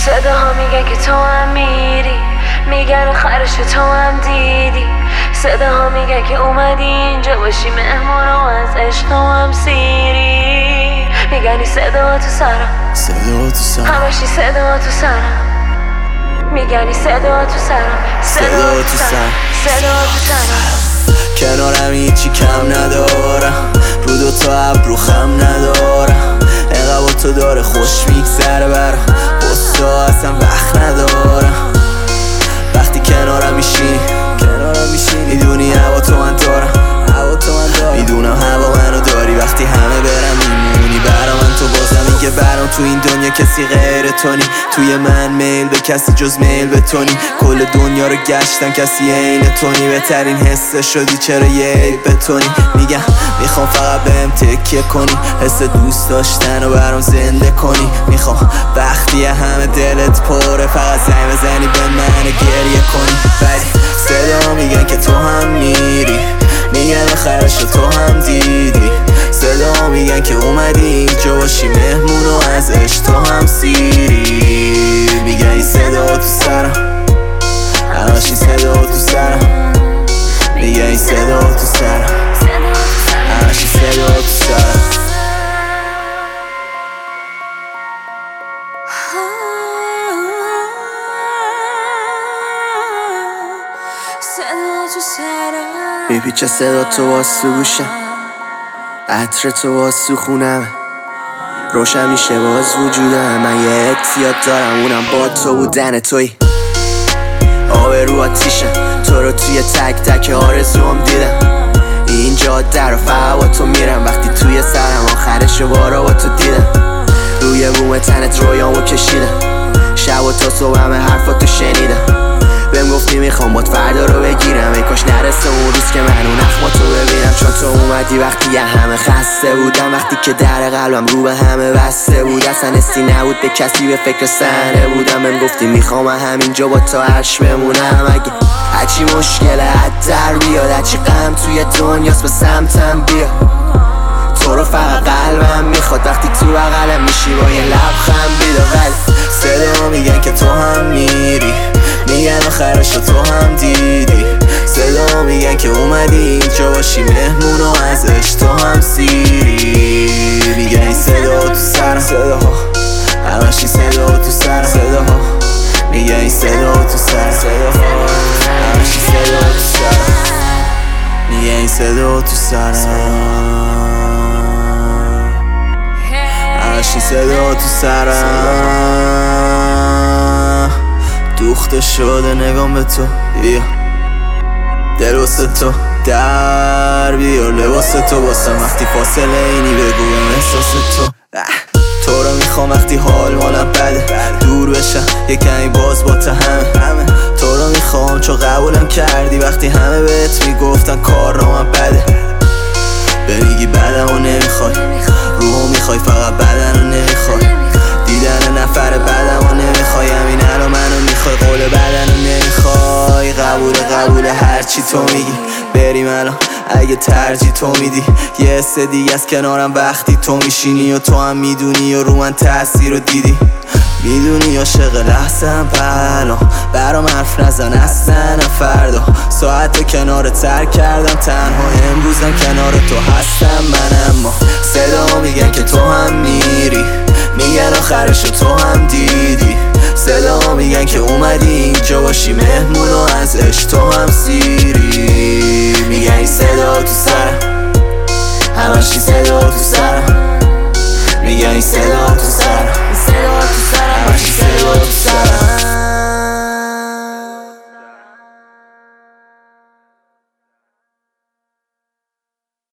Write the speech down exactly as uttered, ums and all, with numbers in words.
صداها میگن که تو هم میری، میگن آخرش تو هم دیدی. صداها میگن که اومدی اینجا باشی مهمون و از عشق هم سیری. میگنی صدا تو سرم، صدا تو سرم، همشی صدا تو سرم. میگنی صدا تو سرم، صدا تو سرم، صدا تو سرم. کنارم هیچی کم ندارم، رو دوتا ابرو خم ندارم. انقدر با تو داره خوش میگذره برم، بستا اصلا وقت ندارم. وقتی کنارم میشینی کنارم میشینی میدونی هوا تو من دارم، هوا تو من دارم. میدونم هوا منو داری، وقتی همه برم میمونی برا من. تو بازم میگه برام تو این دنیا کسی غیر تو نی. توی من میل به کسی جز میل به تو نی. کل دنیا رو گشتم کسی عین تو نی. بهترین حس شدی چرا یه عیب به تو نی. میگم میخوام فقط بهم تکیه کنی، حس دوست داشتن رو برام زنده کنی. میخوام وقتی همه دلت پره فقط زنگ بزنی به من گریه کنی. ولی صدا میگن که تو هم میری، میگن آخرش تو هم دیدی. صدا میگن که اومدی اینجا باشی مهمون و از عشق تو هم سیری. میگن این صدا تو سرم، همش این صدا تو سرم. میگن این صدا تو سرم، همش این صدا تو سرم. میپیچه صدا تو واسه گوشم، عطر تو واسه خونم، روشن میشه باز وجودم. من یه اعتیاد دارم اونم با تو بودن توی. آبرو آتیشم تو رو توی تک تک آرزوام دیدم. این جاده رو فقط با تو میرم، وقتی توی سرم آخرش بارا با تو دیدم. روی بوم تنت رویامو کشیدم، شب و تا صبح همه حرفاتو شنیدم. بهم گفتی میخوام بات فردا رو بگیرم، ای کاش نرسه اون روز که من اون اخماتو ببینم. چون تو اومدی وقتی یه همه خسته بودم، وقتی که در قلبم رو به همه بسته بود. اصلا حسی نبود به کسی، به فکر صحنه بودم. بهم گفتی میخوام همینجا با تو عرش بمونم. اگه هرچی مشکل حد در بیاد، هرچی غم توی دنیاست به سمتم بیا. تو رو فقط قلبم میخواد وقتی تو بغلم میشی با یه لبخند بیدا. ولی صدا میگن که تو هم میری، میگن آخرش تو هم دیدی. صدا میگن که اومدی اینجا باشی مهمون و از عشق تو هم سیری. میگن این صدا تو سرم، صداها همش این صدا تو سرم. صداها میگن این صدا تو سرم، صداها همش این صدا تو سرم. میگن این صدا تو سرم، همش این صدا تو سرم. دوخته شده نگام به تو، بیا دل واسه تو در بیار لباس تو واسم. وقتی فاصله اینی بگویم احساس تو. تو رو میخوام وقتی حال مالم بده، دور بشم یه کمی باز با تا همه. تو رو میخوام چون قبولم کردی وقتی همه بهت میگفتن کار رو من بده. بمیگی بدم و نمیخوای، روحو میخوای فقط بدن رو نمیخوای. دیدن نفر بدم و نمیخوای، همین الان منو میخوای قول بدن رو نمیخوای. قبوله قبوله هرچی تو میگی، بریم الان اگه ترجیح تو میدی. یه حس دیگه از کنارم وقتی تو میشینی و تو هم میدونی و رو من تأثیر رو دیدی. میدونی عاشق لحظه‌ام پهلا، برام حرف نزن اصلا فردا. ساعت کنار ترک کردم تنها، امروزم کنار تو هستم من. اما صدا میگن که تو هم میری، میگن آخرش تو هم دیدی. صدا میگن که اومدی اینجا باشی مهمون و از عشق تو هم سیری. میگن این صدا تو سرم، همش این صدا تو سرم. میگن این صدا